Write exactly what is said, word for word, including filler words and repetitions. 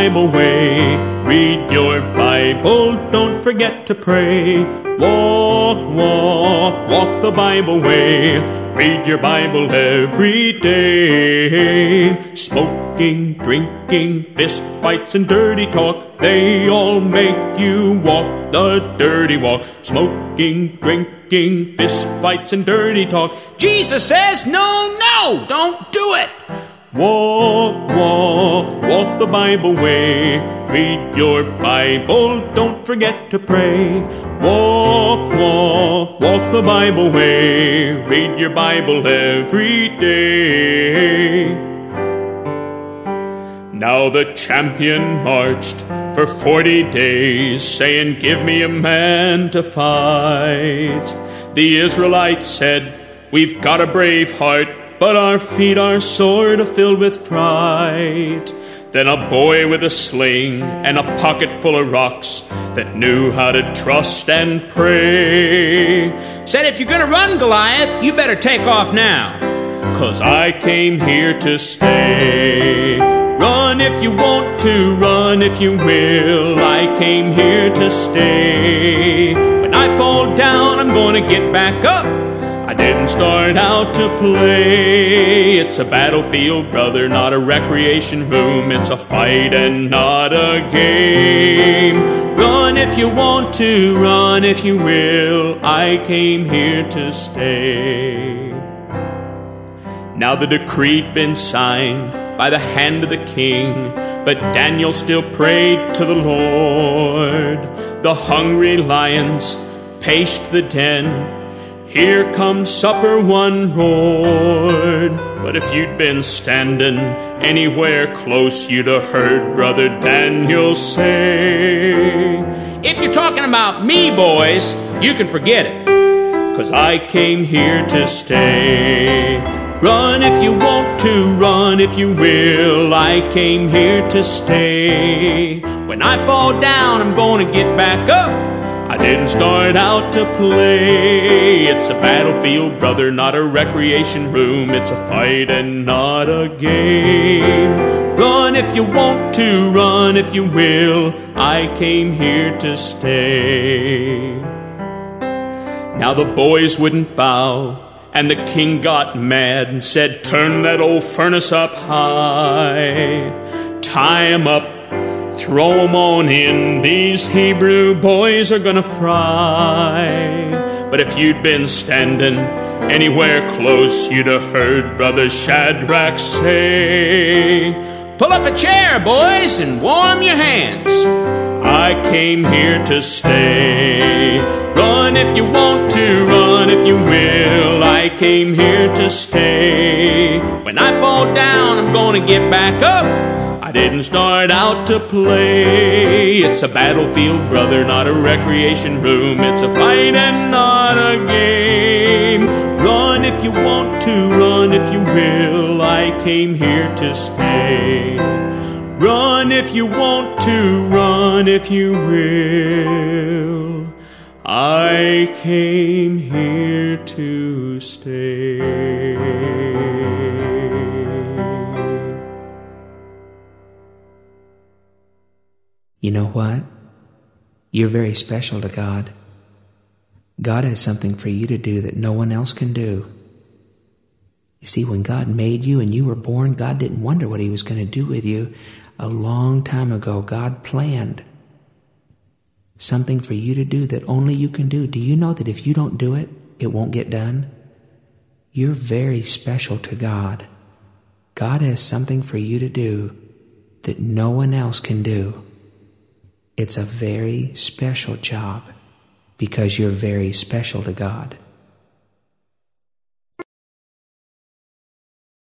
Bible way. Read your Bible, don't forget to pray. Walk, walk, walk the Bible way. Read your Bible every day. Smoking, drinking, fist fights and dirty talk, they all make you walk the dirty walk. Smoking, drinking, fist fights and dirty talk. Jesus says, no, no, don't do it. Walk, walk, walk the Bible way. Read your Bible, don't forget to pray. Walk, walk, walk the Bible way. Read your Bible every day. Now the champion marched for forty days, saying, give me a man to fight. The Israelites said, we've got a brave heart, but our feet are sort of filled with fright. Then a boy with a sling and a pocket full of rocks that knew how to trust and pray said, if you're gonna run, Goliath, you better take off now, 'cause I came here to stay. Run if you want to, run if you will, I came here to stay. When I fall down, I'm gonna get back up. I didn't start out to play. It's a battlefield, brother, not a recreation room. It's a fight and not a game. Run if you want to, run if you will, I came here to stay. Now the decree'd been signed by the hand of the king, but Daniel still prayed to the Lord. The hungry lions paced the den, here comes supper, one roared. But if you'd been standing anywhere close, you'd have heard Brother Daniel say, if you're talking about me, boys, you can forget it, 'cause I came here to stay. Run if you want to, run if you will, I came here to stay. When I fall down, I'm gonna get back up. I didn't start out to play. It's a battlefield, brother, not a recreation room. It's a fight and not a game. Run if you want to, run if you will, I came here to stay. Now the boys wouldn't bow, and the king got mad and said, turn that old furnace up high. Tie him up, throw 'em on in, these Hebrew boys are gonna fry. But if you'd been standing anywhere close, you'd have heard Brother Shadrach say, pull up a chair, boys, and warm your hands. I came here to stay. Run if you want to, run if you will, I came here to stay. When I fall down, I'm gonna get back up. I didn't start out to play. It's a battlefield, brother, not a recreation room. It's a fight and not a game. Run if you want to, run if you will, I came here to stay. Run if you want to, run if you will, I came here to stay. You know what? You're very special to God. God has something for you to do that no one else can do. You see, when God made you and you were born, God didn't wonder what He was going to do with you. A long time ago, God planned something for you to do that only you can do. Do you know that if you don't do it, it won't get done? You're very special to God. God has something for you to do that no one else can do. It's a very special job because you're very special to God.